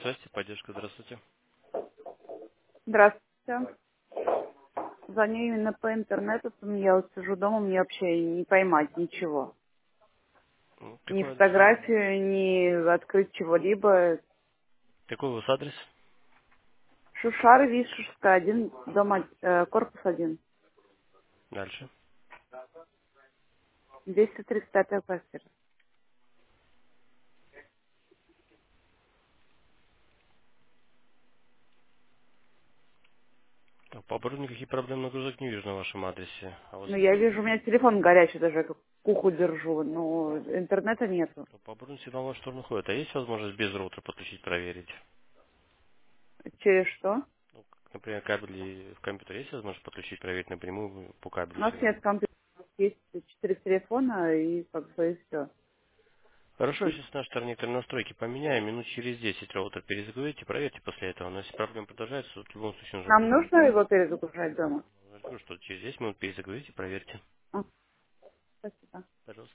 связи, поддержка, здравствуйте. Здравствуйте. Звоню именно по интернету, потому что я вот сижу дома, мне вообще не поймать ничего. Ни Какой адрес у вас? фотографию, ни открыть чего-либо. Какой у вас адрес? Шушары, Вишушская, 1, корпус 1, Дальше. 235 квартира. Так, по оборудованию никаких проблем нагрузок не вижу на вашем адресе. А вот Ну, я вижу, у меня телефон горячий даже, я как куху держу, но интернета нету. по оборудованию сигнал в вашу сторону ходит. А есть возможность без роутера подключить, проверить? Через что? Например, кабели в компьютере есть возможность подключить, проверить напрямую по У кабелю нас сигнал? нет компьютера, есть 4 телефона и как бы и все. Хорошо, сейчас наши некоторые настройки поменяем. Минут через 10 роутер перезагрузите, проверьте после этого. Но если проблема продолжается, то в любом случае нужно Нам будет. нужно его перезагружать дома? Я же говорю, что через 10 минут перезагрузите, проверьте. А, спасибо. Пожалуйста.